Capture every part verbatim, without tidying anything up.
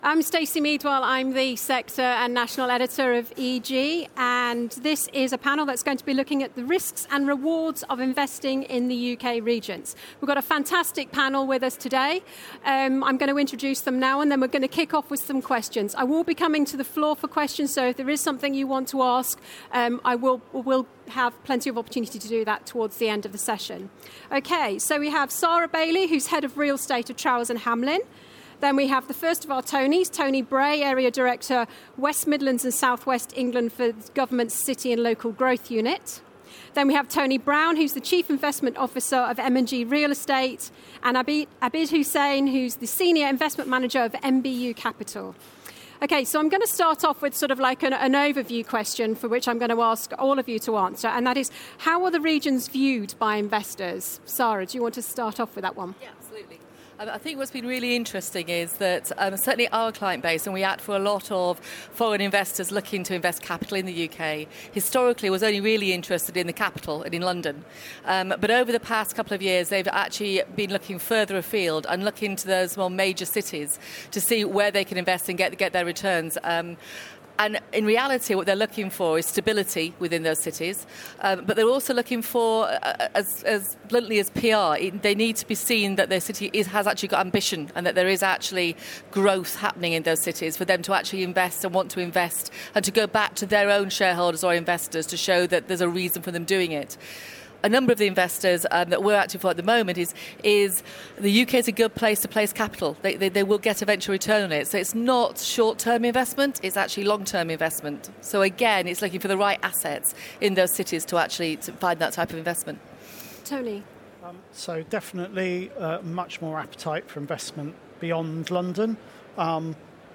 I'm Stacey Meadwell. I'm the sector and national editor of E G, and this is a panel that's going to be looking at the risks and rewards of investing in the U K regions. We've got a fantastic panel with us today. Um, I'm going to introduce them now, and then we're going to kick off with some questions. I will be coming to the floor for questions, so if there is something you want to ask, um, I will will have plenty of opportunity to do that towards the end of the session. Okay, so we have Sarah Bailey, who's head of real estate of Trowers and Hamlin. Then we have the first of our Tonys, Tony Bray, Area Director, West Midlands and South West England for the Government's City and Local Growth Unit. Then we have Tony Brown, who's the Chief Investment Officer of M and G Real Estate, and Abid, Abid Hussain, who's the Senior Investment Manager of M B U Capital. Okay, so I'm going to start off with sort of like an, an overview question for which I'm going to ask all of you to answer, and that is, how are the regions viewed by investors? Sarah, do you want to start off with that one? Yeah, absolutely. I think what's been really interesting is that um, certainly our client base, and we act for a lot of foreign investors looking to invest capital in the U K, historically was only really interested in the capital and in London. Um, but over the past couple of years, they've actually been looking further afield and looking to those more major cities to see where they can invest and get, get their returns. Um, And in reality, what they're looking for is stability within those cities. Um, but they're also looking for, uh, as, as bluntly as P R, it, they need to be seen that their city is, has actually got ambition and that there is actually growth happening in those cities for them to actually invest and want to invest and to go back to their own shareholders or investors to show that there's a reason for them doing it. A number of the investors um, that we're active for at the moment is is the U K is a good place to place capital. They, they, they will get a eventual return on it. So it's not short-term investment, it's actually long-term investment. So again, it's looking for the right assets in those cities to actually to find that type of investment. Tony? Um, so definitely uh, much more appetite for investment beyond London. Um,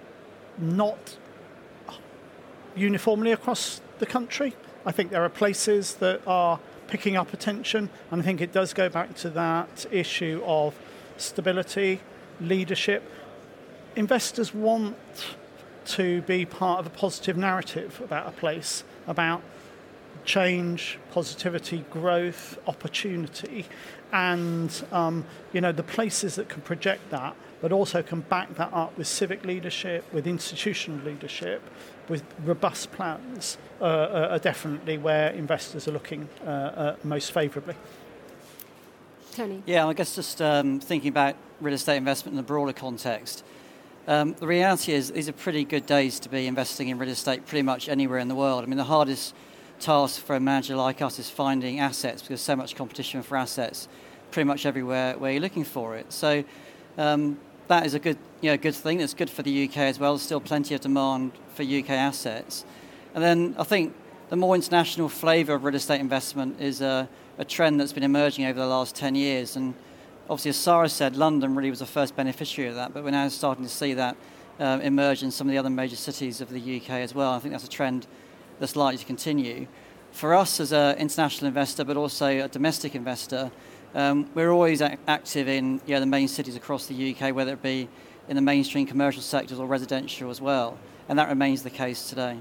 not uniformly across the country. I think there are places that are picking up attention, and I think it does go back to that issue of stability, leadership. Investors want to be part of a positive narrative about a place, about change, positivity, growth, opportunity, and um, you know, the places that can project that, but also can back that up with civic leadership, with institutional leadership, with robust plans, uh, uh, are definitely where investors are looking uh, uh, most favourably. Tony? Yeah, I guess just um, thinking about real estate investment in a broader context, um, the reality is these are pretty good days to be investing in real estate pretty much anywhere in the world. I mean, the hardest task for a manager like us is finding assets because there's so much competition for assets pretty much everywhere where you're looking for it. So um, that is a good, you know, good thing. It's good for the U K as well. There's still plenty of demand for U K assets. And then I think the more international flavour of real estate investment is a, a trend that's been emerging over the last ten years. And obviously, as Sarah said, London really was the first beneficiary of that, but we're now starting to see that uh, emerge in some of the other major cities of the U K as well. I think that's a trend that's likely to continue. For us as an international investor, but also a domestic investor, um, we're always a- active in you know, the main cities across the U K, whether it be in the mainstream commercial sectors or residential as well. And that remains the case today.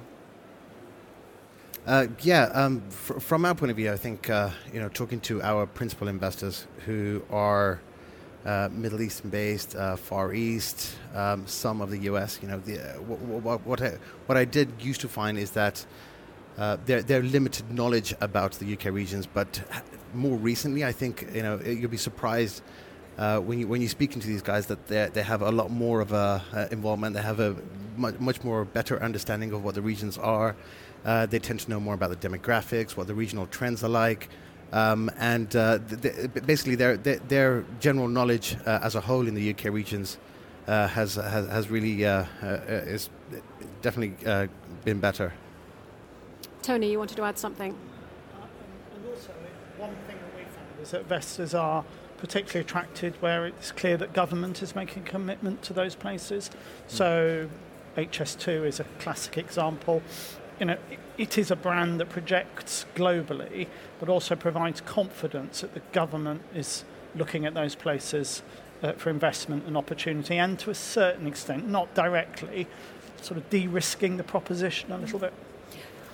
Uh, yeah, um, fr- from our point of view, I think, uh, you know, talking to our principal investors who are uh, Middle Eastern based, uh, Far East, um, some of the U S, you know, the, uh, w- w- what, I, what I did used to find is that uh, there, there are limited knowledge about the U K regions, but more recently, I think, you know, you'll be surprised Uh, when you when you speaking to these guys that they they have a lot more of a uh, involvement. They have a much, much more better understanding of what the regions are. Uh, they tend to know more about the demographics, what the regional trends are like, um, and uh, th- th- basically their, their their general knowledge uh, as a whole in the U K regions uh, has, has has really uh, uh, is definitely uh, been better. Tony, you wanted to add something? Uh, and also, one thing that we found is that investors are particularly attracted where it's clear that government is making a commitment to those places. So H S two is a classic example. You know, it, it is a brand that projects globally, but also provides confidence that the government is looking at those places uh, for investment and opportunity, and to a certain extent, not directly, sort of de-risking the proposition a little bit.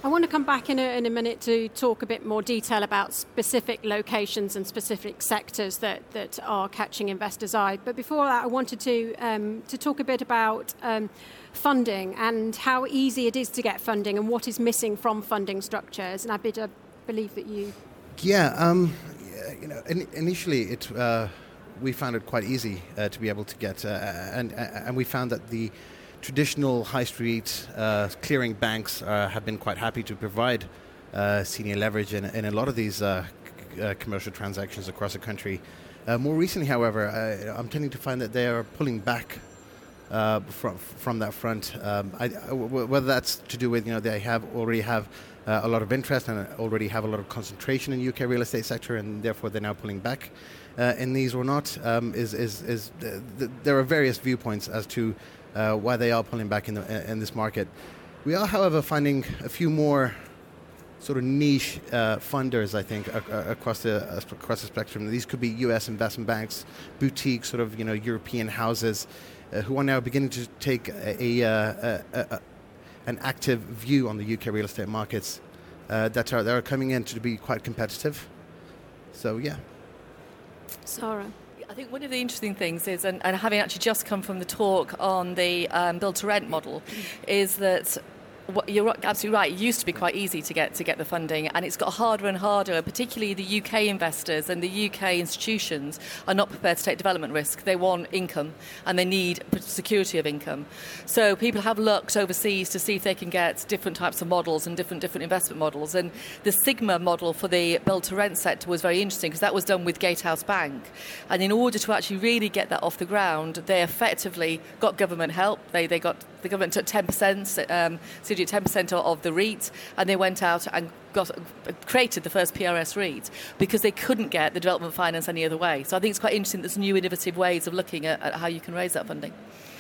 I want to come back in a, in a minute to talk a bit more detail about specific locations and specific sectors that, that are catching investors' eye. But before that, I wanted to um, to talk a bit about um, funding and how easy it is to get funding and what is missing from funding structures. And I bid- I believe that you... Yeah, um, yeah, you know, in, initially it uh, we found it quite easy uh, to be able to get, uh, and and we found that the traditional high street uh, clearing banks uh, have been quite happy to provide uh, senior leverage in, in a lot of these uh, c- uh, commercial transactions across the country. Uh, more recently, however, uh, I'm tending to find that they are pulling back uh, from from that front. Um, I, w- whether that's to do with, you know, they have already have uh, a lot of interest and already have a lot of concentration in the U K real estate sector, and therefore they're now pulling back uh, in these or not. Um, is is is uh, th- there are various viewpoints as to Uh, why they are pulling back in, the, in this market. We are, however, finding a few more sort of niche uh, funders, I think, ac- across the uh, across the spectrum. These could be U S investment banks, boutique sort of, you know, European houses, uh, who are now beginning to take a, a, a, a, a an active view on the U K real estate markets uh, that are that are coming in to be quite competitive. So, yeah. Sarah. I think one of the interesting things is, and, and having actually just come from the talk on the um, build-to-rent model, is that what, you're absolutely right. It used to be quite easy to get to get the funding, and it's got harder and harder. Particularly the U K investors and the U K institutions are not prepared to take development risk. They want income, and they need security of income. So people have looked overseas to see if they can get different types of models and different different investment models. And the Sigma model for the build-to-rent sector was very interesting because that was done with Gatehouse Bank. And in order to actually really get that off the ground, they effectively got government help. They they got the government took ten percent. Um, ten percent of the REIT, and they went out and got created the first P R S REIT because they couldn't get the development finance any other way. So I think it's quite interesting there's new innovative ways of looking at, at how you can raise that funding.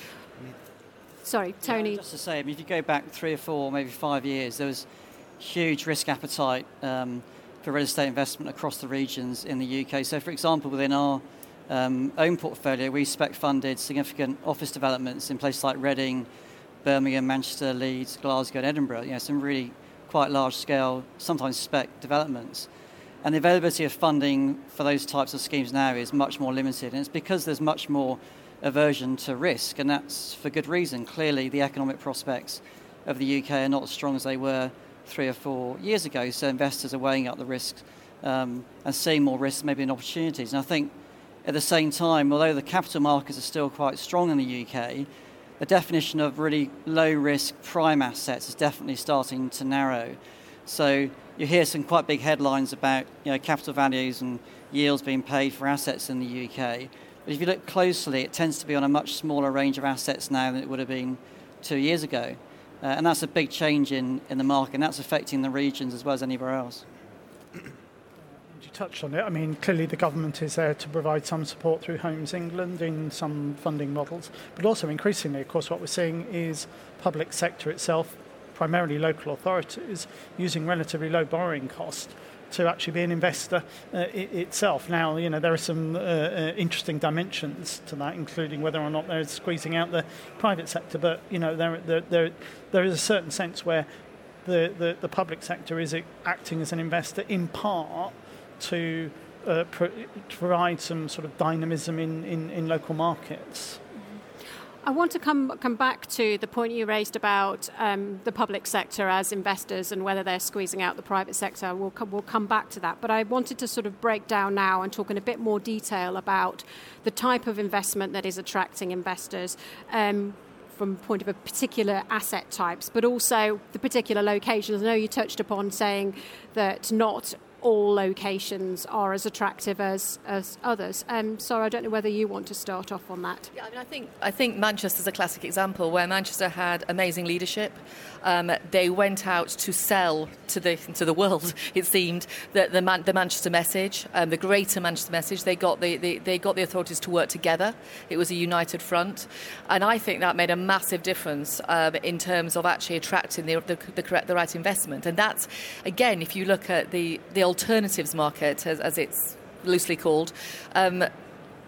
Sorry, Tony. Yeah, just to say, I mean, if you go back three or four, maybe five years, there was huge risk appetite um, for real estate investment across the regions in the U K. So, for example, within our um, own portfolio, we spec funded significant office developments in places like Reading, Birmingham, Manchester, Leeds, Glasgow and Edinburgh, you know, some really quite large-scale, sometimes spec developments. And the availability of funding for those types of schemes now is much more limited, and it's because there's much more aversion to risk, and that's for good reason. Clearly, the economic prospects of the U K are not as strong as they were three or four years ago, so investors are weighing up the risks um, and seeing more risks maybe in opportunities. And I think at the same time, although the capital markets are still quite strong in the U K, the definition of really low-risk prime assets is definitely starting to narrow. So you hear some quite big headlines about, you know, capital values and yields being paid for assets in the U K. But if you look closely, it tends to be on a much smaller range of assets now than it would have been two years ago. Uh, and that's a big change in, in the market, and that's affecting the regions as well as anywhere else. Touched on it. I mean, clearly the government is there to provide some support through Homes England in some funding models, but also increasingly, of course, what we're seeing is public sector itself, primarily local authorities, using relatively low borrowing cost to actually be an investor uh, I- itself. Now, you know, there are some uh, uh, interesting dimensions to that, including whether or not they're squeezing out the private sector, but, you know, there there there, there is a certain sense where the, the, the public sector is acting as an investor in part to uh, pro- provide some sort of dynamism in, in, in local markets. I want to come come back to the point you raised about um, the public sector as investors and whether they're squeezing out the private sector. We'll, co- we'll come back to that. But I wanted to sort of break down now and talk in a bit more detail about the type of investment that is attracting investors um, from the point of a particular asset types, but also the particular locations. I know you touched upon saying that not all locations are as attractive as, as others. Um, so I don't know whether you want to start off on that. Yeah, I mean, I think I think Manchester's a classic example where Manchester had amazing leadership. Um, they went out to sell to the to the world. It seemed that the Man- the Manchester message, um, the greater Manchester message. They got the, the they got the authorities to work together. It was a united front, and I think that made a massive difference um, in terms of actually attracting the the, the correct the right investment. And that's, again, if you look at the the alternatives market, as, as it's loosely called, um,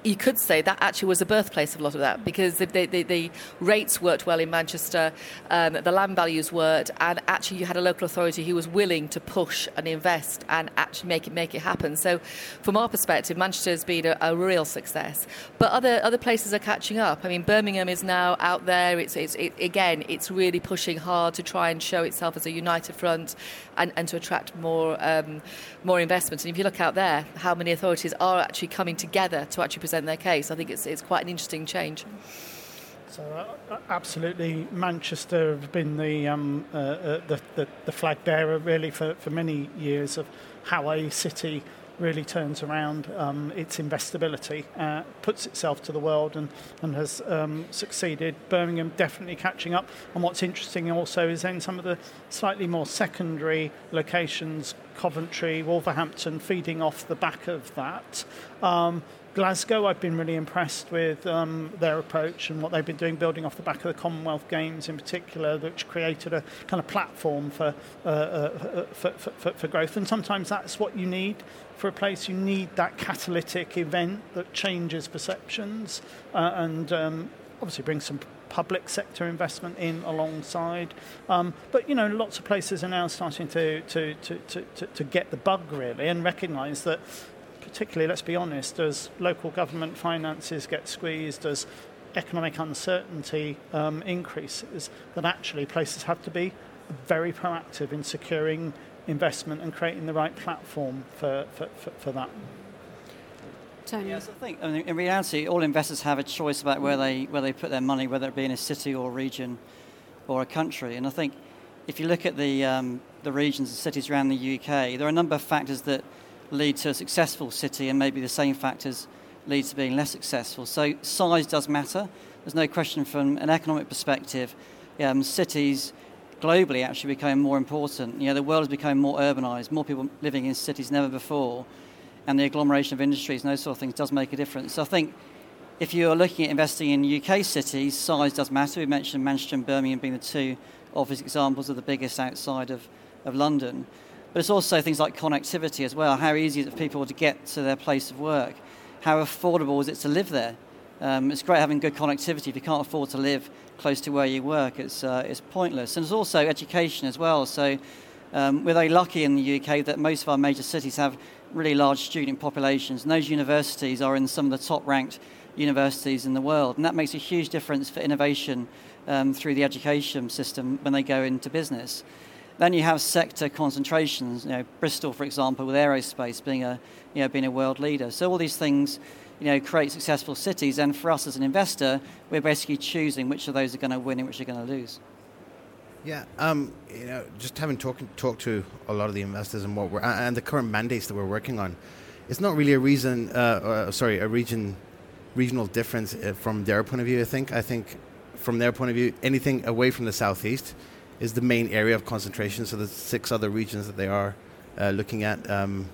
you could say that actually was the birthplace of a lot of that, because the, the, the, the rates worked well in Manchester, um, the land values worked, and actually you had a local authority who was willing to push and invest and actually make it make it happen. So from our perspective, Manchester has been a, a real success. But other other places are catching up. I mean, Birmingham is now out there. It's, it's it, again, it's really pushing hard to try and show itself as a united front and, and to attract more um, more investment. And if you look out there, how many authorities are actually coming together to actually present their case, I think it's it's quite an interesting change. So uh, absolutely, Manchester have been the, um, uh, uh, the, the the flag bearer really for, for many years of how a city really turns around um, its investability, uh, puts itself to the world, and, and has um, succeeded. Birmingham definitely catching up. And what's interesting also is then some of the slightly more secondary locations, Coventry, Wolverhampton, feeding off the back of that. Um, Glasgow, I've been really impressed with um, their approach and what they've been doing, building off the back of the Commonwealth Games in particular, which created a kind of platform for, uh, uh, for, for, for growth. And sometimes that's what you need for a place. You need that catalytic event that changes perceptions uh, and um, obviously brings some public sector investment in alongside. Um, but, you know, lots of places are now starting to, to, to, to, to, to get the bug, really, and recognise that, particularly, let's be honest, as local government finances get squeezed, as economic uncertainty um, increases, that actually places have to be very proactive in securing investment and creating the right platform for, for, for, for that. Tony? Yes, I think I mean, in reality, all investors have a choice about where they where they put their money, whether it be in a city or a region or a country. And I think if you look at the um, the regions and cities around the U K, there are a number of factors that lead to a successful city, and maybe the same factors lead to being less successful. So size does matter. There's no question from an economic perspective. Um, cities globally actually become more important. You know, the world has become more urbanised, more people living in cities than ever before, and the agglomeration of industries and those sort of things does make a difference. So I think if you're looking at investing in U K cities, size does matter. We mentioned Manchester and Birmingham being the two obvious examples of the biggest outside of, of London. But it's also things like connectivity as well. How easy is it for people to get to their place of work? How affordable is it to live there? Um, it's great having good connectivity. If you can't afford to live close to where you work, it's uh, it's pointless. And there's also education as well. So um, we're very lucky in the U K that most of our major cities have really large student populations. And those universities are in some of the top-ranked universities in the world. And that makes a huge difference for innovation um, through the education system when they go into business. Then you have sector concentrations. You know, Bristol, for example, with aerospace being a, you know, being a world leader. So all these things, you know, create successful cities. And for us as an investor, we're basically choosing which of those are going to win and which are going to lose. Yeah, um, you know, just having talked talked to a lot of the investors and what we're and the current mandates that we're working on, it's not really a reason. Uh, uh, sorry, a region, regional difference from their point of view. I think. I think, from their point of view, anything away from the southeast is the main area of concentration. So there's six other regions that they are uh, looking at. Um,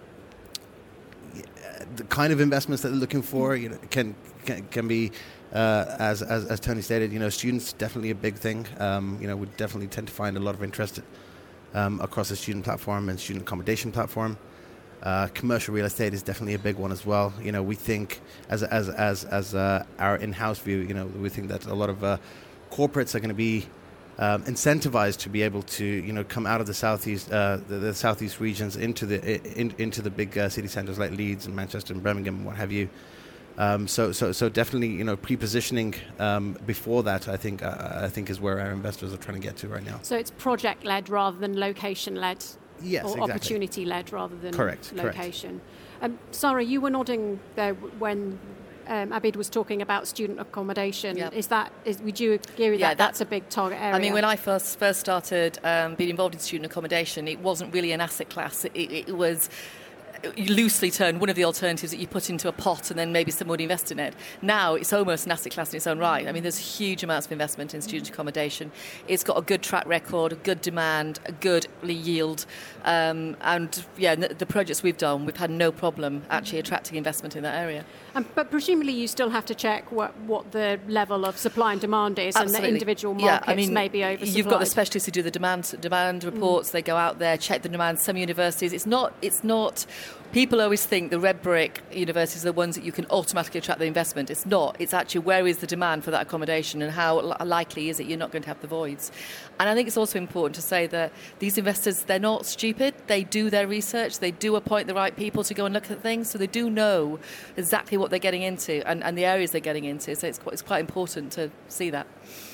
the kind of investments that they're looking for, you know, can can, can be, uh, as, as as Tony stated, you know, students definitely a big thing. Um, you know, we definitely tend to find a lot of interest um, across the student platform and student accommodation platform. Uh, commercial real estate is definitely a big one as well. You know, we think as as as as uh, our in-house view, you know, we think that a lot of uh, corporates are going to be Um, incentivized to be able to, you know, come out of the southeast, uh, the, the southeast regions into the in, into the big uh, city centres like Leeds and Manchester and Birmingham and what have you. Um, so, so, so definitely, you know, pre-positioning um, before that, I think, uh, I think is where our investors are trying to get to right now. So it's project-led rather than location-led, yes, or exactly. opportunity-led rather than correct, location. Correct. Um, Sarah, you were nodding there when Um, Abid was talking about student accommodation. Yep. Is that? Is, would you agree with yeah, that? That's a big target area. I mean, when I first first started um, being involved in student accommodation, it wasn't really an asset class. It, it, it was loosely termed one of the alternatives that you put into a pot and then maybe someone would invest in it. Now it's almost an asset class in its own right. I mean, there's huge amounts of investment in student accommodation. It's got a good track record, a good demand, a good yield, um, and yeah, the, the projects we've done, we've had no problem actually attracting investment in that area. Um, but presumably you still have to check what, what the level of supply and demand is. Absolutely. And the individual markets yeah, I mean, may be oversupplied. You've got the specialists who do the demand demand reports. Mm. They go out there, check the demand. Some universities, it's not it's not People always think the red brick universities are the ones that you can automatically attract the investment. It's not. It's actually where is the demand for that accommodation and how li- likely is it you're not going to have the voids. And I think it's also important to say that these investors, they're not stupid. They do their research. They do appoint the right people to go and look at things. So they do know exactly what they're getting into and, and the areas they're getting into. So it's quite, it's quite important to see that.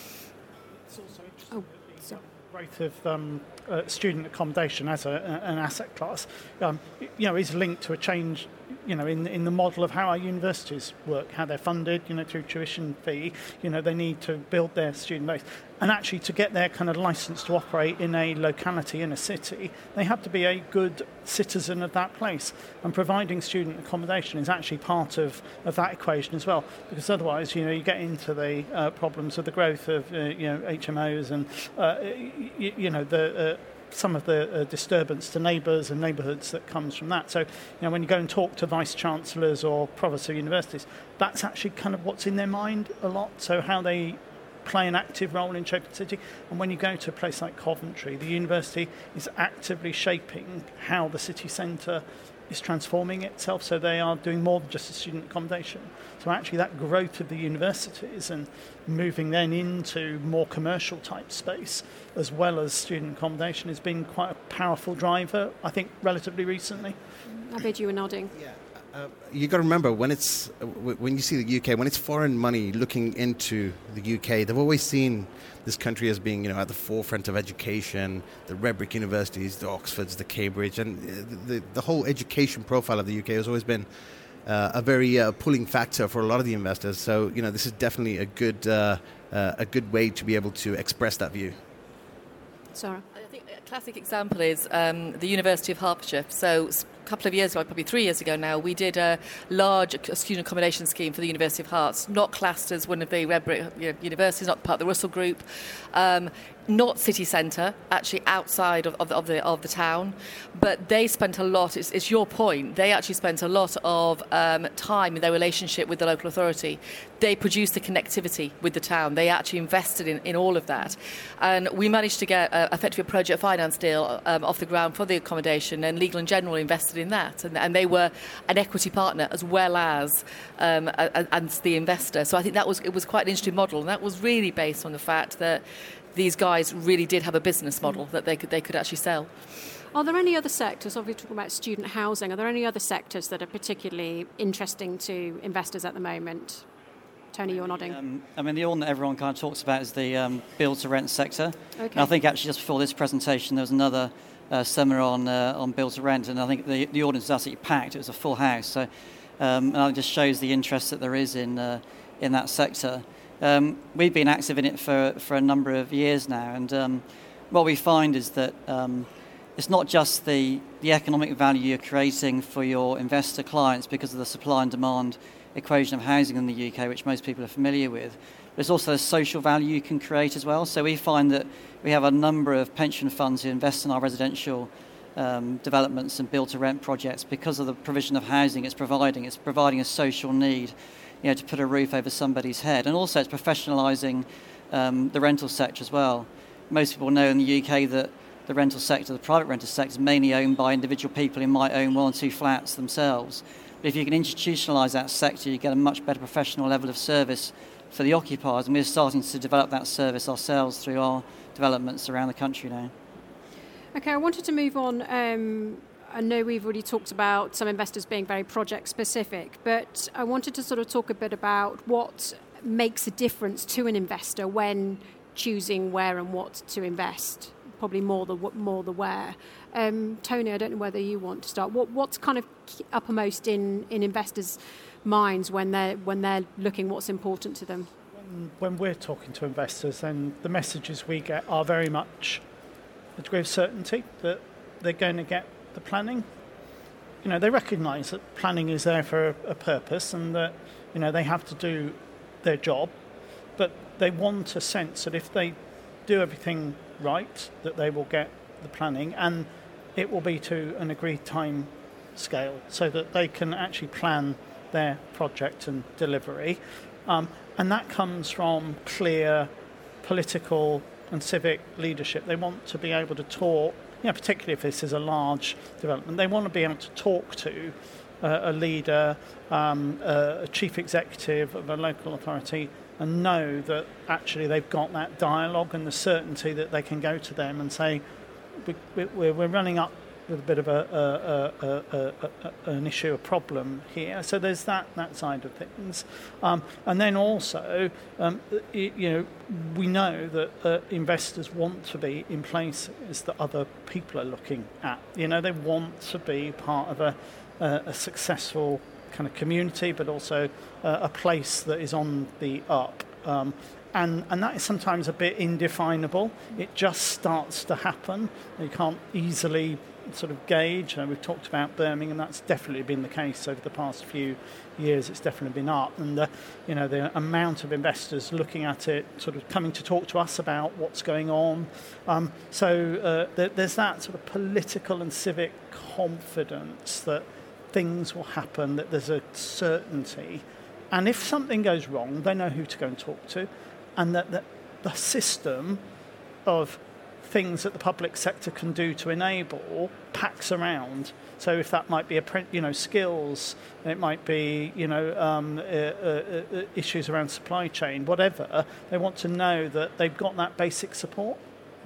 It's also interesting. Oh, the growth of um, uh, student accommodation as a, an asset class, um, you know, is linked to a change, you know, in in the model of how our universities work, how they're funded, you know, through tuition fee. You know, they need to build their student base, and actually to get their kind of license to operate in a locality, in a city, they have to be a good citizen of that place. And providing student accommodation is actually part of, of that equation as well, because otherwise, you know, you get into the uh, problems of the growth of, uh, you know, H M Os and, uh, you, you know, the uh, some of the uh, disturbance to neighbours and neighbourhoods that comes from that. So, you know, when you go and talk to vice-chancellors or provosts of universities, that's actually kind of what's in their mind a lot, so how they play an active role in shaping the city. And when you go to a place like Coventry, the university is actively shaping how the city centre is transforming itself, so they are doing more than just a student accommodation. So actually that growth of the universities and moving then into more commercial type space as well as student accommodation has been quite a powerful driver, I think, relatively recently. Abid, you were nodding. Yeah. Uh, you got to remember, when it's uh, w- when you see the U K, when it's foreign money looking into the U K, they've always seen this country as being, you know, at the forefront of education, the red brick universities, the Oxfords, the Cambridge, and the, the whole education profile of the U K has always been uh, a very uh, pulling factor for a lot of the investors. So, you know, this is definitely a good uh, uh, a good way to be able to express that view. Sarah? I think a classic example is um, the University of Hertfordshire. So a couple of years ago, probably three years ago now, we did a large student accommodation scheme for the University of Herts, not classed as one of the red brick you know, universities, not part of the Russell Group, um, not city centre, actually outside of, of, the, of the of the town. But they spent a lot, it's, it's your point, they actually spent a lot of um, time in their relationship with the local authority. They produced the connectivity with the town. They actually invested in, in all of that. And we managed to get uh, effectively a project finance deal um, off the ground for the accommodation, and Legal and General invested in that. And, and they were an equity partner as well as um, a, and the investor. So I think that was it was quite an interesting model. And that was really based on the fact that these guys really did have a business model that they could they could actually sell. Are there any other sectors, obviously talking about student housing, are there any other sectors that are particularly interesting to investors at the moment? Tony, you're nodding. Um, I mean, the one that everyone kind of talks about is the um, build-to-rent sector. Okay. And I think actually just before this presentation, there was another uh, seminar on uh, on build-to-rent, and I think the, the audience was absolutely packed. It was a full house. So um, and it just shows the interest that there is in uh, in that sector. Um, we've been active in it for, for a number of years now, and um, what we find is that um, it's not just the, the economic value you're creating for your investor clients because of the supply and demand equation of housing in the U K, which most people are familiar with, but it's also the social value you can create as well. So we find that we have a number of pension funds who invest in our residential um, developments and build-to-rent projects because of the provision of housing it's providing. It's providing a social need, you know, to put a roof over somebody's head. And also it's professionalising um, the rental sector as well. Most people know in the U K that the rental sector, the private rental sector, is mainly owned by individual people who might own one or two flats themselves. But if you can institutionalise that sector, you get a much better professional level of service for the occupiers. And we're starting to develop that service ourselves through our developments around the country now. Okay, I wanted to move on. Um, I know we've already talked about some investors being very project specific, but I wanted to sort of talk a bit about what makes a difference to an investor when choosing where and what to invest. Probably more the more the where. Um, Tony, I don't know whether you want to start. What what's kind of uppermost in, in investors' minds when they're when they're looking what's important to them? When, when we're talking to investors, then the messages we get are very much a degree of certainty that they're going to get the planning. You know, they recognise that planning is there for a, a purpose, and that, you know, they have to do their job, but they want a sense that if they do everything right, that they will get the planning, and it will be to an agreed time scale, so that they can actually plan their project and delivery. Um, and that comes from clear political and civic leadership. They want to be able to talk you know, particularly if this is a large development, they want to be able to talk to uh, a leader, um, uh, a chief executive of a local authority, and know that actually they've got that dialogue and the certainty that they can go to them and say, we, we, we're running up with a bit of a, a, a, a, a, an issue, a problem here. So there's that that side of things, um, and then also, um, you, you know, we know that uh, investors want to be in places that other people are looking at. You know, they want to be part of a, a, a successful kind of community, but also uh, a place that is on the up. Um, And, and that is sometimes a bit indefinable. It just starts to happen. You can't easily sort of gauge. Uh, we've talked about Birmingham. That's definitely been the case over the past few years. It's definitely been up. And the, you know, the amount of investors looking at it, sort of coming to talk to us about what's going on. Um, so uh, there, there's that sort of political and civic confidence that things will happen, that there's a certainty. And if something goes wrong, they know who to go and talk to. And that the, the system of things that the public sector can do to enable packs around. So if that might be a print, you know, skills, it might be, you know, um, uh, uh, uh, issues around supply chain, whatever. They want to know that they've got that basic support.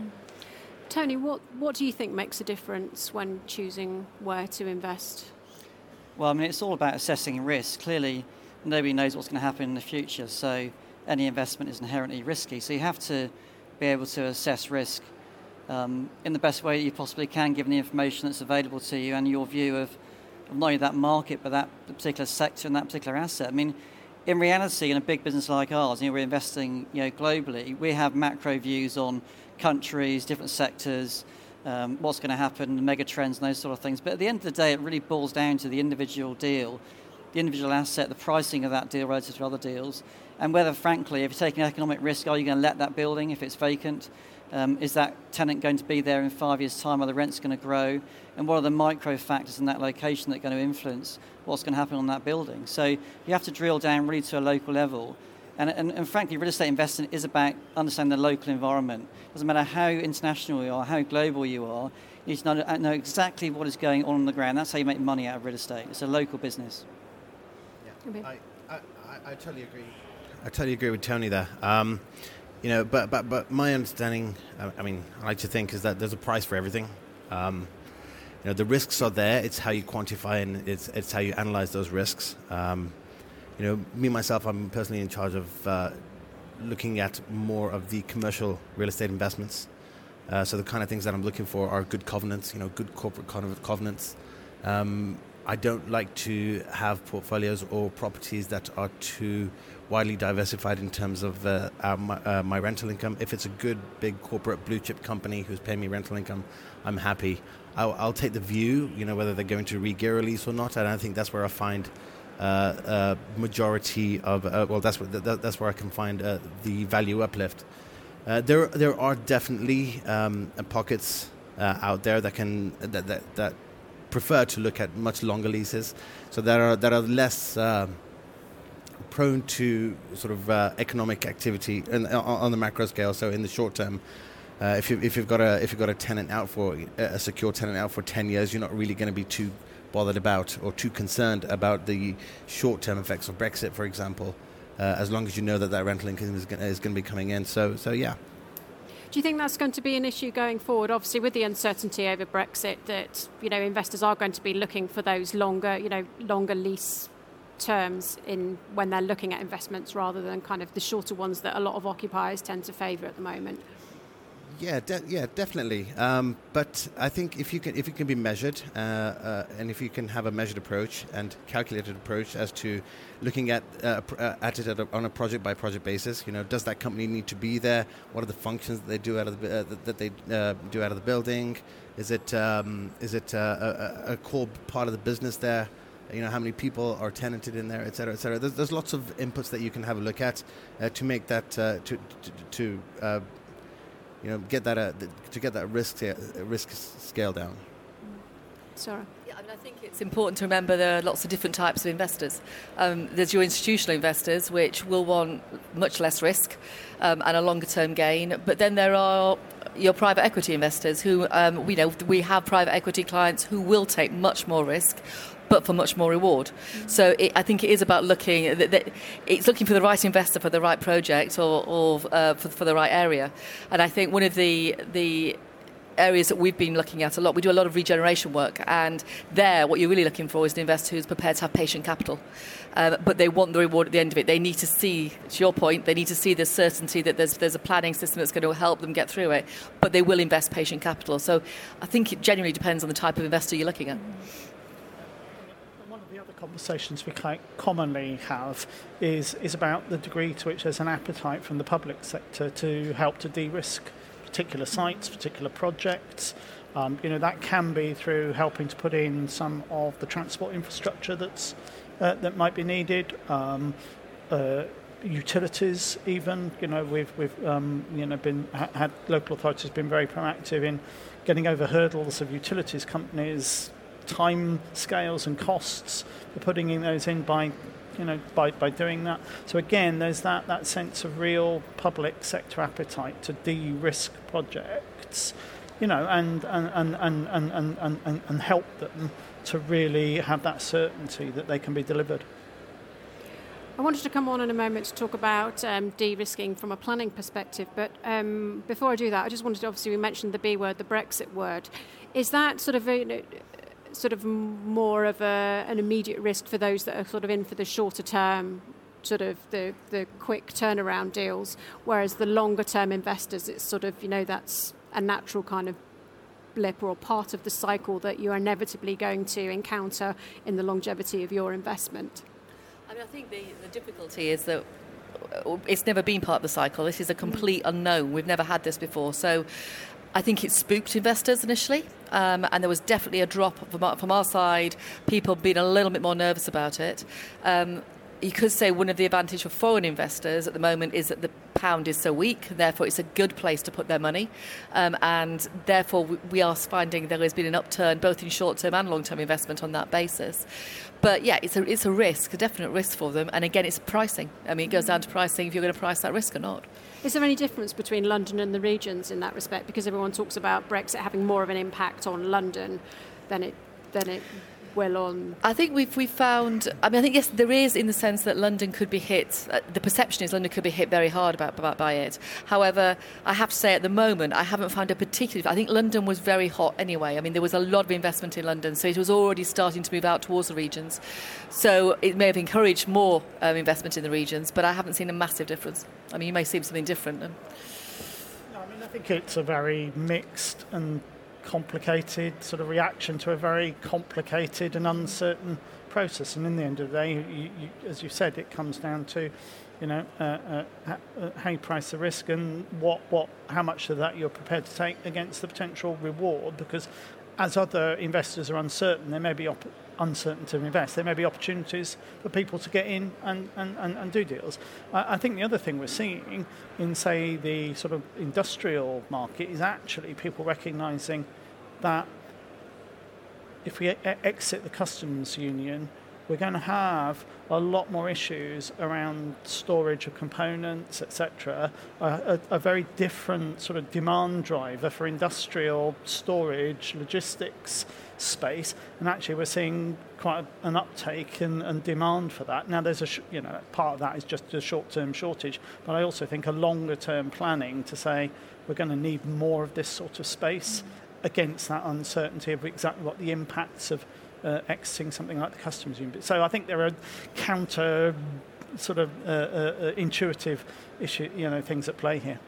Tony, what what do you think makes a difference when choosing where to invest? Well, I mean, it's all about assessing risk. Clearly, nobody knows what's going to happen in the future, so any investment is inherently risky. So you have to be able to assess risk um, in the best way you possibly can, given the information that's available to you and your view of, of not only that market, but that particular sector and that particular asset. I mean, in reality, in a big business like ours, you know, we're investing, you know, globally. We have macro views on countries, different sectors, um, what's going to happen, the mega trends and those sort of things. But at the end of the day, it really boils down to the individual deal, the individual asset, the pricing of that deal relative to other deals, and whether, frankly, if you're taking economic risk, are you going to let that building if it's vacant? Um, is that tenant going to be there in five years' time? Are the rents going to grow? And what are the micro factors in that location that are going to influence what's going to happen on that building? So you have to drill down really to a local level. And, and, and frankly, real estate investing is about understanding the local environment. It doesn't matter how international you are, how global you are, you need to know, know exactly what is going on on the ground. That's how you make money out of real estate. It's a local business. Yeah, I, I, I, I totally agree. I totally agree with Tony there. Um, you know, but, but but my understanding, I mean, I like to think, is that there's a price for everything. Um, you know, the risks are there. It's how you quantify and it's it's how you analyze those risks. Um, you know, me myself, I'm personally in charge of uh, looking at more of the commercial real estate investments. Uh, so the kind of things that I'm looking for are good covenants. You know, good corporate covenants. Um, I don't like to have portfolios or properties that are too widely diversified in terms of uh, our, my, uh, my rental income. If it's a good, big corporate blue chip company who's paying me rental income, I'm happy. I'll, I'll take the view, you know, whether they're going to re-gear a lease or not. And I think that's where I find uh, uh, majority of, uh, well, that's, what, that, that's where I can find uh, the value uplift. Uh, there, there are definitely um, pockets uh, out there that can that that. that prefer to look at much longer leases, so that are that are less uh, prone to sort of uh, economic activity in, on, on the macro scale. So in the short term, uh, if you if you've got a if you've got a tenant out for a secure tenant out for ten years, you're not really going to be too bothered about or too concerned about the short term effects of Brexit, for example, uh, as long as you know that that rental income is going, is going to be coming in. So so yeah. Do you think that's going to be an issue going forward? Obviously, with the uncertainty over Brexit, that, you know, investors are going to be looking for those longer, you know, longer lease terms in when they're looking at investments, rather than kind of the shorter ones that a lot of occupiers tend to favour at the moment. Yeah, de- yeah, definitely. Um, but I think if you can, if you can be measured, uh, uh, and if you can have a measured approach and calculated approach as to looking at uh, uh, at it at a, on a project by project basis, you know, does that company need to be there? What are the functions that they do out of the uh, that they uh, do out of the building? Is it um, is it uh, a, a core part of the business there? You know, how many people are tenanted in there, et cetera, et cetera. There's, there's lots of inputs that you can have a look at uh, to make that uh, to to, to uh, you know, get that uh, to get that risk uh, risk scale down. Sarah? Yeah, I, mean, I think it's important to remember there are lots of different types of investors. Um, there's your institutional investors, which will want much less risk um, and a longer term gain. But then there are your private equity investors who, um, we know, we have private equity clients who will take much more risk, but for much more reward. Mm-hmm. So it, I think it is about looking, it's looking for the right investor for the right project or, or uh, for, for the right area. And I think one of the the areas that we've been looking at a lot, we do a lot of regeneration work, and there what you're really looking for is an investor who's prepared to have patient capital. Um, but they want the reward at the end of it. They need to see, to your point, they need to see the certainty that there's there's a planning system that's going to help them get through it, but they will invest patient capital. So I think it genuinely depends on the type of investor you're looking at. One of the other conversations we quite commonly have is, is about the degree to which there's an appetite from the public sector to help to de-risk particular sites, particular projects. Um, you know, that can be through helping to put in some of the transport infrastructure that's uh, that might be needed. Um, uh, utilities, even. You know, we've we've um, you know been ha- had local authorities been very proactive in getting over hurdles of utilities companies, time scales and costs for putting in those in by. You know, by, by doing that. So again, there's that, that sense of real public sector appetite to de-risk projects, you know, and and, and, and, and, and, and, and help them to really have that certainty that they can be delivered. I wanted to come on in a moment to talk about um, de-risking from a planning perspective, but um, before I do that, I just wanted to, obviously we mentioned the B word, the Brexit word. Is that sort of a, you know, sort of more of a, an immediate risk for those that are sort of in for the shorter term, sort of the, the quick turnaround deals, whereas the longer term investors, it's sort of, you know, that's a natural kind of blip or part of the cycle that you are inevitably going to encounter in the longevity of your investment? I mean, I think the, the difficulty is that it's never been part of the cycle. This is a complete unknown. We've never had this before. So I think it spooked investors initially, um, and there was definitely a drop from our, from our side, people being a little bit more nervous about it. Um, you could say one of the advantages for foreign investors at the moment is that the pound is so weak, therefore it's a good place to put their money, um, and therefore we are finding there has been an upturn both in short-term and long-term investment on that basis. But yeah, it's a, it's a risk, a definite risk for them, and again it's pricing. I mean, it goes down to pricing if you're going to price that risk or not. Is there any difference between London and the regions in that respect? Because everyone talks about Brexit having more of an impact on London than it than it will on... I think we've we found... I mean, I think, yes, there is in the sense that London could be hit... Uh, the perception is London could be hit very hard about, about by it. However, I have to say at the moment, I haven't found a particularly... I think London was very hot anyway. I mean, there was a lot of investment in London, so it was already starting to move out towards the regions. So it may have encouraged more um, investment in the regions, but I haven't seen a massive difference. I mean, you may see something different. No, I mean, I think it's a very mixed and complicated sort of reaction to a very complicated and uncertain process, and in the end of the day, you, you, as you said, it comes down to, you know, uh, uh, how you price the risk and what, what, how much of that you're prepared to take against the potential reward. Because as other investors are uncertain, there may be op- uncertain to invest. There may be opportunities for people to get in and, and, and, and do deals. I, I think the other thing we're seeing in, say, the sort of industrial market is actually people recognising that if we e- exit the customs union, we're going to have a lot more issues around storage of components, et cetera. A, a, a very different sort of demand driver for industrial storage, logistics space, and actually we're seeing quite an uptake and, and demand for that. Now, there's a sh- you know part of that is just a short-term shortage, but I also think a longer-term planning to say we're going to need more of this sort of space mm. against that uncertainty of exactly what the impacts of Uh, exiting something like the customs union. So I think there are counter sort of uh, uh, intuitive issue, you know, things at play here.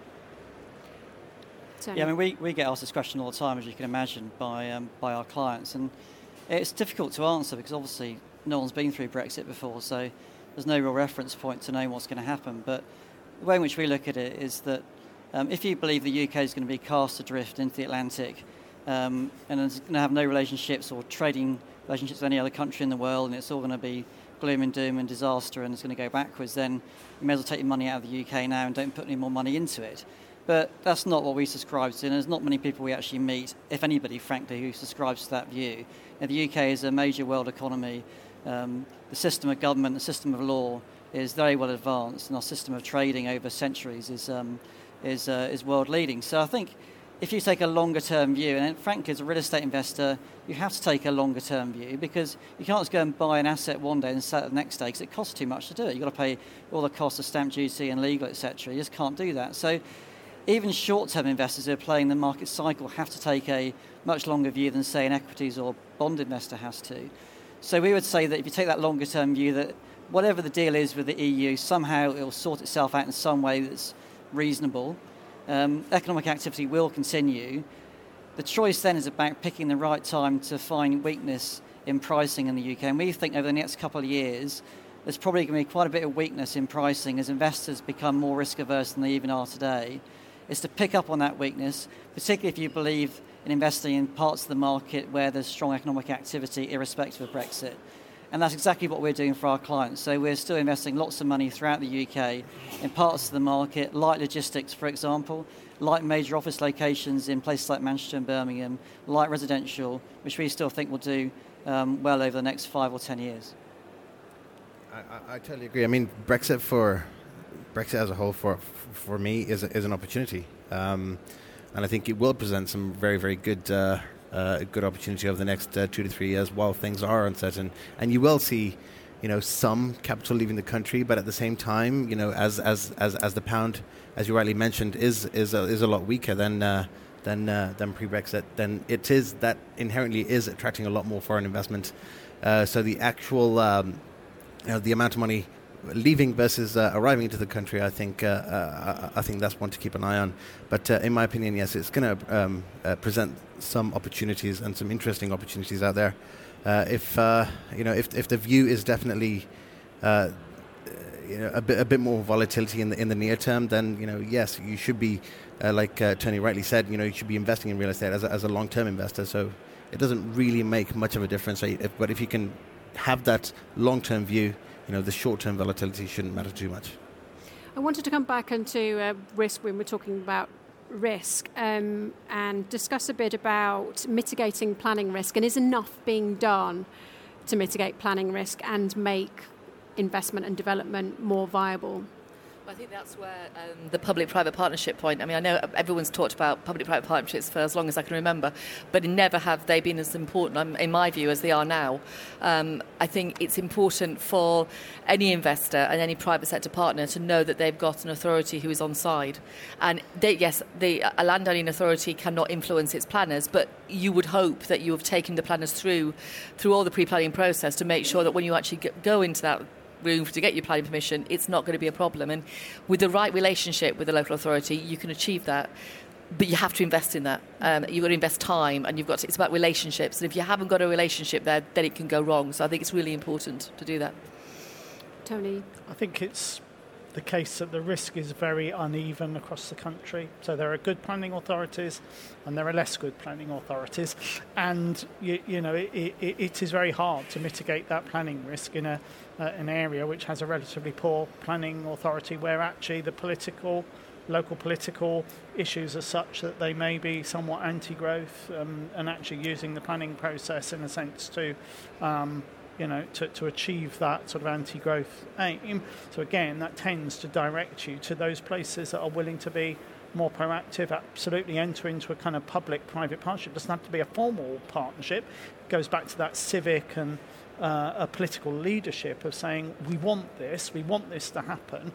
Tony. Yeah, I mean, we, we get asked this question all the time, as you can imagine, by um, by our clients, and it's difficult to answer because obviously no one's been through Brexit before, so there's no real reference point to know what's going to happen. But the way in which we look at it is that um, if you believe the U K is going to be cast adrift into the Atlantic um, and it's going to have no relationships or trading relationships with any other country in the world, and it's all going to be gloom and doom and disaster and it's going to go backwards, then you may as well take your money out of the U K now and don't put any more money into it. But that's not what we subscribe to, and there's not many people we actually meet, if anybody, frankly, who subscribes to that view. And the U K is a major world economy. Um, the system of government, the system of law is very well advanced, and our system of trading over centuries is um, is uh, is world leading. So I think if you take a longer term view, and frankly, as a real estate investor, you have to take a longer term view, because you can't just go and buy an asset one day and sell it the next day, because it costs too much to do it. You've got to pay all the costs of stamp duty and legal, et cetera. You just can't do that. So even short-term investors who are playing the market cycle have to take a much longer view than, say, an equities or bond investor has to. So we would say that if you take that longer-term view, that whatever the deal is with the E U, somehow it will sort itself out in some way that's reasonable. Um, economic activity will continue. The choice then is about picking the right time to find weakness in pricing in the U K. And we think over the next couple of years, there's probably going to be quite a bit of weakness in pricing as investors become more risk-averse than they even are today. Is to pick up on that weakness, particularly if you believe in investing in parts of the market where there's strong economic activity irrespective of Brexit. And that's exactly what we're doing for our clients. So we're still investing lots of money throughout the U K in parts of the market, like logistics, for example, like major office locations in places like Manchester and Birmingham, like residential, which we still think will do um, well over the next five or ten years. I, I, I totally agree. I mean, Brexit for Brexit as a whole, for for me, is a, is an opportunity, um, and I think it will present some very, very good uh, uh, good opportunity over the next uh, two to three years while things are uncertain. And you will see, you know, some capital leaving the country, but at the same time, you know, as as as, as the pound, as you rightly mentioned, is is a, is a lot weaker than uh, than uh, than pre-Brexit, then it is that inherently is attracting a lot more foreign investment. Uh, so the actual, um, you know, the amount of money leaving versus uh, arriving into the country, I think uh, uh, I think that's one to keep an eye on. But uh, in my opinion, yes, it's going to um, uh, present some opportunities and some interesting opportunities out there. Uh, if uh, you know, if if the view is definitely uh, you know a bit a bit more volatility in the in the near term, then you know yes, you should be uh, like uh, Tony rightly said, you know, you should be investing in real estate as a, as a long term investor. So it doesn't really make much of a difference. But if you can have that long term view, you know, the short-term volatility shouldn't matter too much. I wanted to come back into uh, risk when we're talking about risk um, and discuss a bit about mitigating planning risk, and is enough being done to mitigate planning risk and make investment and development more viable? I think that's where um, the public-private partnership point, I mean, I know everyone's talked about public-private partnerships for as long as I can remember, but never have they been as important, um, in my view, as they are now. Um, I think it's important for any investor and any private sector partner to know that they've got an authority who is on side. And they, yes, the, a landowning authority cannot influence its planners, but you would hope that you have taken the planners through, through all the pre-planning process to make sure that when you actually go into that room to get your planning permission, it's not going to be a problem. And with the right relationship with the local authority, you can achieve that. But you have to invest in that. Um, you've got to invest time, and you've got to, it's about relationships. And if you haven't got a relationship there, then it can go wrong. So I think it's really important to do that. Tony? I think it's the case that the risk is very uneven across the country. So there are good planning authorities and there are less good planning authorities. And, you, you know, it, it, it is very hard to mitigate that planning risk in a, uh, an area which has a relatively poor planning authority, where actually the political, local political issues are such that they may be somewhat anti-growth um, and actually using the planning process in a sense to um, you know, to, to achieve that sort of anti-growth aim. So again, that tends to direct you to those places that are willing to be more proactive, absolutely enter into a kind of public-private partnership. It doesn't have to be a formal partnership. It goes back to that civic and uh, a political leadership of saying, we want this, we want this to happen.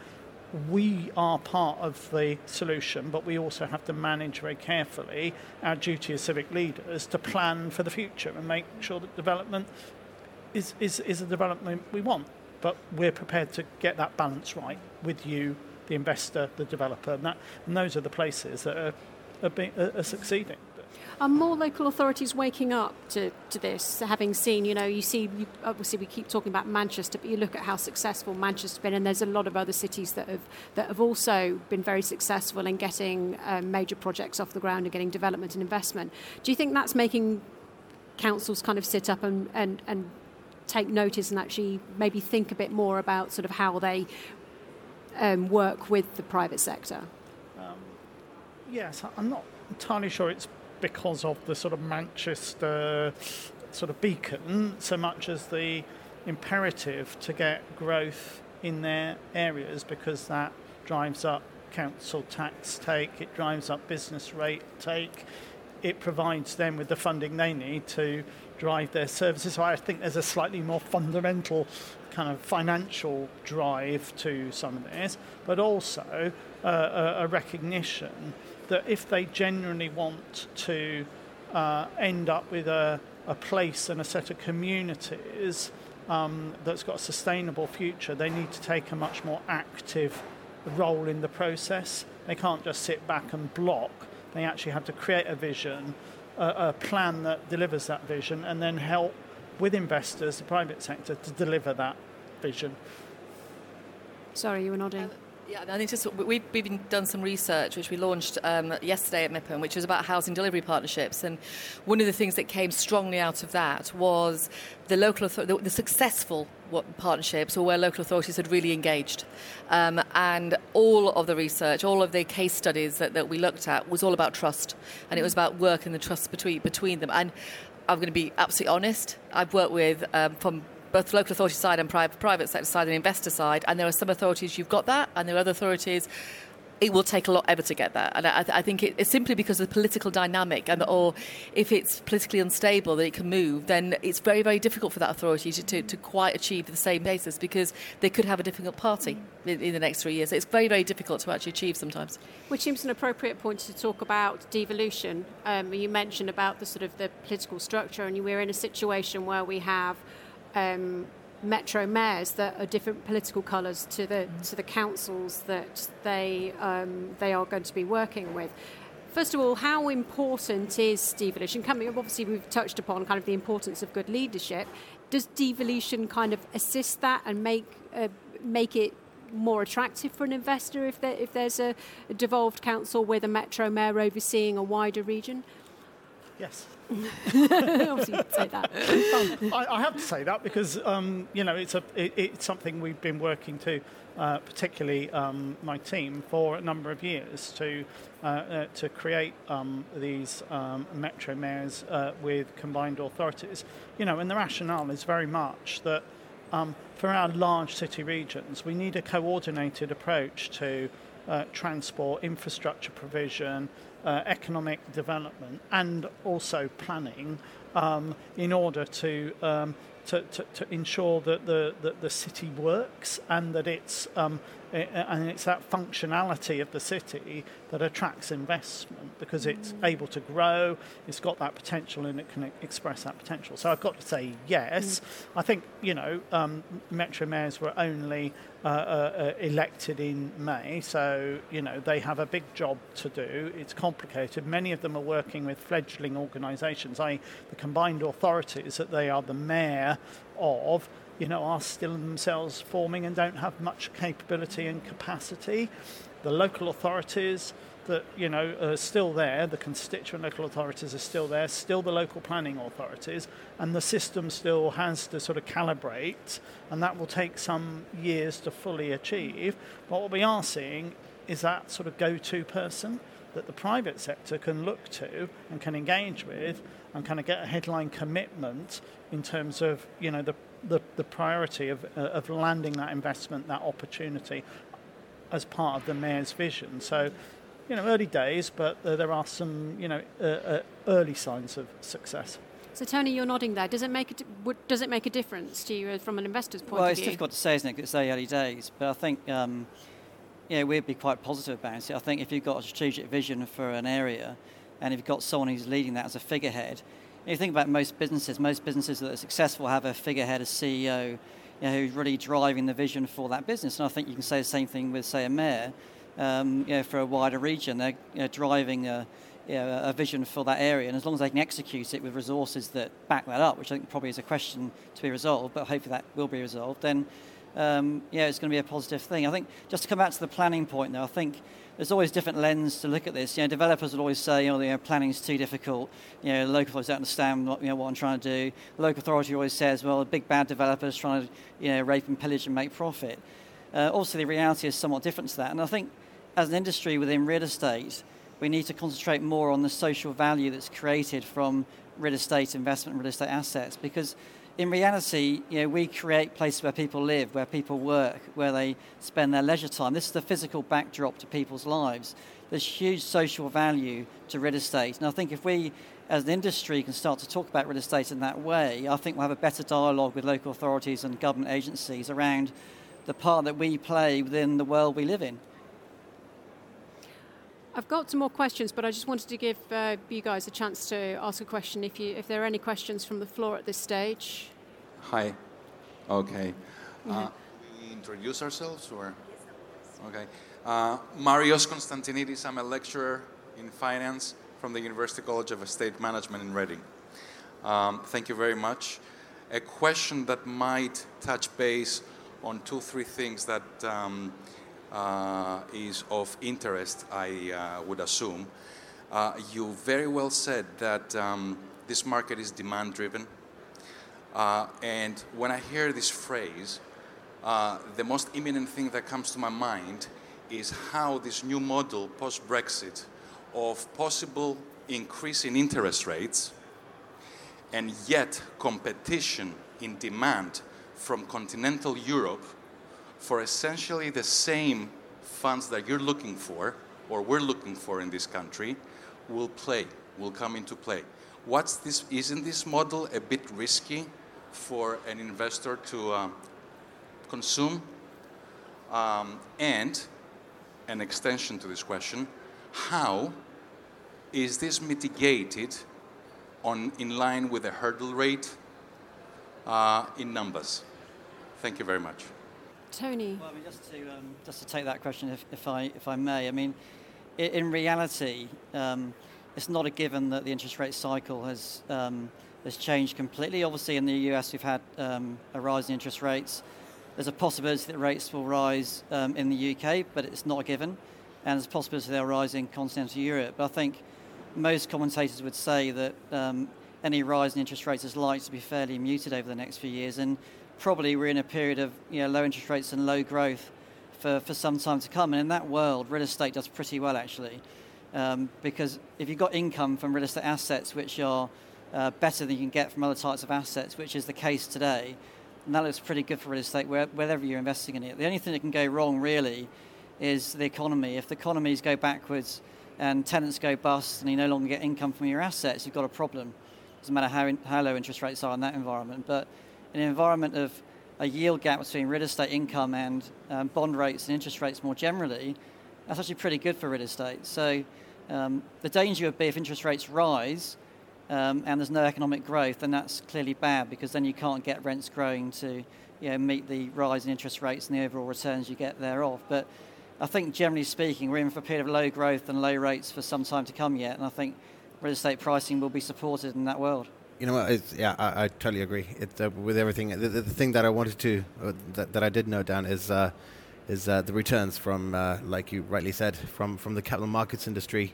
We are part of the solution, but we also have to manage very carefully our duty as civic leaders to plan for the future and make sure that development Is, is is a development we want, but we're prepared to get that balance right with you, the investor, the developer, and that, and those are the places that are are, being, are, are succeeding. Are more local authorities waking up to, to this, having seen, you know, you see, you, obviously we keep talking about Manchester, but you look at how successful Manchester's been, and there's a lot of other cities that have that have also been very successful in getting um, major projects off the ground and getting development and investment. Do you think that's making councils kind of sit up and, and, and take notice and actually maybe think a bit more about sort of how they um, work with the private sector? Um, Yes, I'm not entirely sure it's because of the sort of Manchester sort of beacon so much as the imperative to get growth in their areas, because that drives up council tax take, it drives up business rate take, it provides them with the funding they need to drive their services. So I think there's a slightly more fundamental kind of financial drive to some of this, but also uh, a, a recognition that if they genuinely want to uh, end up with a, a place and a set of communities um, that's got a sustainable future, they need to take a much more active role in the process. They can't just sit back and block. They actually have to create a vision, a, a plan that delivers that vision, and then help with investors, the private sector, to deliver that vision. Sorry, you were nodding. Um, Yeah, I think just we've, we've been done some research which we launched um, yesterday at MIPIM, which was about housing delivery partnerships, and one of the things that came strongly out of that was the local author- the, the successful what, partnerships, or where local authorities had really engaged, um, and all of the research, all of the case studies that, that we looked at was all about trust, and it was about working the trust between between them. And I'm going to be absolutely honest, I've worked with um, from both the local authority side and private, private sector side and investor side, and there are some authorities you've got that, and there are other authorities it will take a lot ever to get that. And I, I think it, it's simply because of the political dynamic, and or if it's politically unstable that it can move, then it's very, very difficult for that authority to, to, to quite achieve the same basis, because they could have a difficult party in, in the next three years. It's very, very difficult to actually achieve sometimes. Which seems an appropriate point to talk about devolution. Um, you mentioned about the sort of the political structure, and we're in a situation where we have Um, metro mayors that are different political colours to the to the councils that they um, they are going to be working with. First of all, how important is devolution? Coming up, obviously, we've touched upon kind of the importance of good leadership. Does devolution kind of assist that and make uh, make it more attractive for an investor if there, if there's a, a devolved council with a metro mayor overseeing a wider region? Yes. Obviously, you'd say that. um, I, I have to say that because um, you know it's a it, it's something we've been working to, uh, particularly um, my team, for a number of years to uh, uh, to create um, these um, metro mayors uh, with combined authorities. You know, and the rationale is very much that um, for our large city regions, we need a coordinated approach to uh, transport, infrastructure provision, Uh, economic development, and also planning um, in order to, um, to, to to ensure that the that the city works, and that it's um, and it's that functionality of the city that attracts investment, because it's mm. able to grow, it's got that potential, and it can express that potential. So I've got to say yes. Mm. I think you know um, metro mayors were only uh, uh, elected in May, so you know they have a big job to do. It's complicated. Many of them are working with fledgling organisations, that is, the combined authorities that they are the mayor of, you know, are still themselves forming and don't have much capability and capacity. The local authorities that, you know, are still there, the constituent local authorities are still there, still the local planning authorities, and the system still has to sort of calibrate, and that will take some years to fully achieve. But what we are seeing is that sort of go-to person that the private sector can look to and can engage with and kind of get a headline commitment in terms of, you know, the the, the priority of uh, of landing that investment, that opportunity, as part of the mayor's vision. So, you know, early days, but uh, there are some, you know, uh, uh, early signs of success. So, Tony, you're nodding there. Does it make it? Does it make a difference to you from an investor's point well, of view? Well, it's difficult to say, isn't it? Because it's very early days. But I think, um, yeah, we'd be quite positive about it. I think if you've got a strategic vision for an area, and if you've got someone who's leading that as a figurehead, if you think about most businesses, most businesses that are successful have a figurehead, a C E O, you know, who's really driving the vision for that business. And I think you can say the same thing with, say, a mayor, um, you know, for a wider region. They're you know, driving a, you know, a vision for that area, and as long as they can execute it with resources that back that up, which I think probably is a question to be resolved, but hopefully that will be resolved, then um, yeah, it's going to be a positive thing. I think just to come back to the planning point, though, I think there's always different lens to look at this. You know, developers will always say, you know, you know planning is too difficult. You know, local authorities don't understand what, you know, what I'm trying to do. The local authority always says, well, the big bad developers trying to, you know, rape and pillage and make profit. Uh, also, the reality is somewhat different to that. And I think as an industry within real estate, we need to concentrate more on the social value that's created from real estate investment and real estate assets, because in reality, you know, we create places where people live, where people work, where they spend their leisure time. This is the physical backdrop to people's lives. There's huge social value to real estate. And I think if we, as an industry, can start to talk about real estate in that way, I think we'll have a better dialogue with local authorities and government agencies around the part that we play within the world we live in. I've got some more questions, but I just wanted to give uh, you guys a chance to ask a question if you, if there are any questions from the floor at this stage. Hi. Okay. Yeah. Uh, we introduce ourselves, or? Okay. Uh, Marios Konstantinidis. I'm a lecturer in finance from the University College of Estate Management in Reading. Um, thank you very much. A question that might touch base on two, three things that um, Uh, is of interest, I uh, would assume. Uh, you very well said that um, this market is demand-driven. Uh, and when I hear this phrase, uh, the most imminent thing that comes to my mind is how this new model post-Brexit of possible increase in interest rates and yet competition in demand from continental Europe for essentially the same funds that you're looking for, or we're looking for in this country, will play, will come into play. What's this? Isn't this model a bit risky for an investor to uh, consume? Um, and an extension to this question, how is this mitigated on in line with a hurdle rate uh, in numbers? Thank you very much. Tony. Well, I mean, just to um, just to take that question, if, if I if I may, I mean, in, in reality, um, it's not a given that the interest rate cycle has um, has changed completely. Obviously, in the U S, we've had um, a rise in interest rates. There's a possibility that rates will rise um, in the U K, but it's not a given, and there's a possibility they'll rise in continental Europe. But I think most commentators would say that um, any rise in interest rates is likely to be fairly muted over the next few years, and probably we're in a period of you know, low interest rates and low growth for, for some time to come. And in that world, real estate does pretty well, actually. Um, because if you've got income from real estate assets which are uh, better than you can get from other types of assets, which is the case today, and that looks pretty good for real estate where, wherever you're investing in it. The only thing that can go wrong, really, is the economy. If the economies go backwards and tenants go bust and you no longer get income from your assets, you've got a problem. Doesn't matter how, in, how low interest rates are in that environment. But in an environment of a yield gap between real estate income and um, bond rates and interest rates more generally, that's actually pretty good for real estate. So um, the danger would be if interest rates rise um, and there's no economic growth, then that's clearly bad, because then you can't get rents growing to you know, meet the rise in interest rates and the overall returns you get thereof. But I think generally speaking, we're in for a period of low growth and low rates for some time to come yet, and I think real estate pricing will be supported in that world. You know what? It's, yeah, I, I totally agree. It, uh, with everything, the, the thing that I wanted to, uh, that, that I did note down is uh, is uh, the returns from, uh, like you rightly said, from from the capital markets industry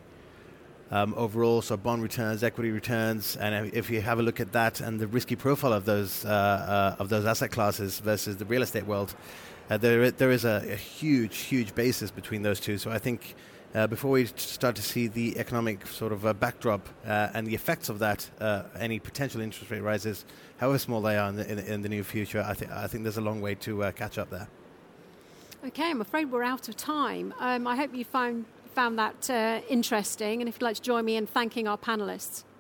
um, overall. So bond returns, equity returns, and if you have a look at that and the risky profile of those uh, uh, of those asset classes versus the real estate world, uh, there there is a, a huge huge basis between those two. So I think. Uh, before we start to see the economic sort of uh, backdrop uh, and the effects of that, uh, any potential interest rate rises, however small they are in the, in, in the near future, I, th- I think there's a long way to uh, catch up there. Okay, I'm afraid we're out of time. Um, I hope you found, found that uh, interesting, and if you'd like to join me in thanking our panellists.